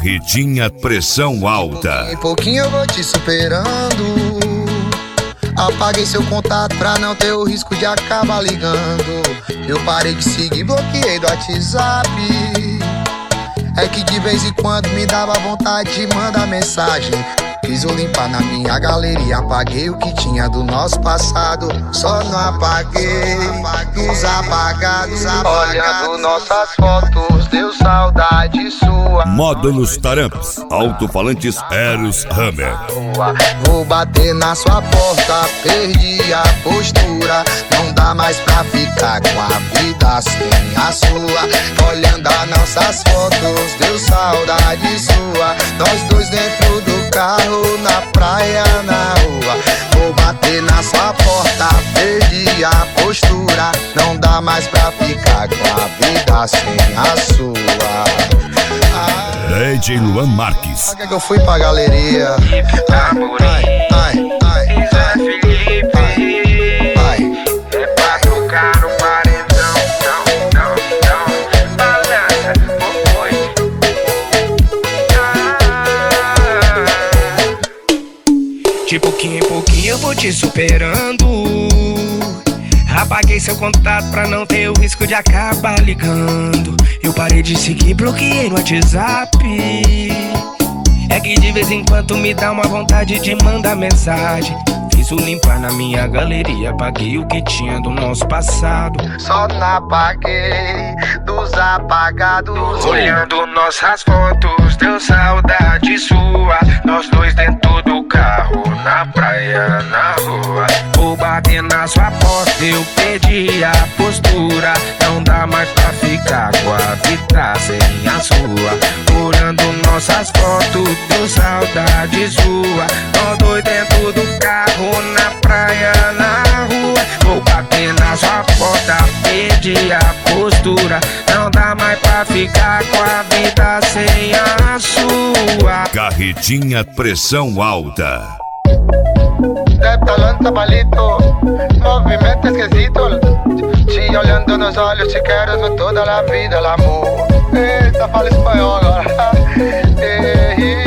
Carretinha pressão alta. Em pouquinho eu vou te superando. Apaguei seu contato pra não ter o risco de acabar ligando. Eu parei de seguir, bloqueei do WhatsApp. É que de vez em quando me dava vontade de mandar mensagem. Fiz o limpar na minha galeria, apaguei o que tinha do nosso passado. Só não apaguei os apagados. Olhando nossas fotos, deu saudade sua. Módulos Taramps, alto-falantes Eros Hammer. Vou bater na sua porta, perdi a postura. Não dá mais pra ficar com a vida sem a sua. Olhando as nossas fotos, deu saudade sua. Nós dois dentro do carro, na praia, na rua. Vou bater na sua porta, perdi a postura. Não dá mais pra ficar com a vida sem a sua. DJ Luan Marques. Sabe que eu fui pra galeria? Zé Felipe, é pra tocar no paredão, não, balança, foi. De pouquinho em pouquinho eu vou te superando. Apaguei seu contato pra não ter o risco de acabar ligando. Eu parei de seguir, bloqueei no WhatsApp. É que de vez em quando me dá uma vontade de mandar mensagem. Fiz o limpar na minha galeria, apaguei o que tinha do nosso passado. Só não apaguei dos apagados. Olhando nossas fotos, deu saudade sua. Nós dois dentro do carro, na praia, na rua. Vou bater na sua porta, eu perdi a postura. Não dá mais pra ficar com a vida sem a sua. Olhando nossas fotos, deu saudade sua. Nós dois dentro do carro, na praia, na rua. Vou bater na sua porta, perdi a postura. Não dá mais pra ficar com a vida sem a sua. Carretinha pressão alta. De talento palito, movimento esquisito. Te olhando nos olhos, te quero ver toda a vida, el amor. Eita, fala espanhol agora.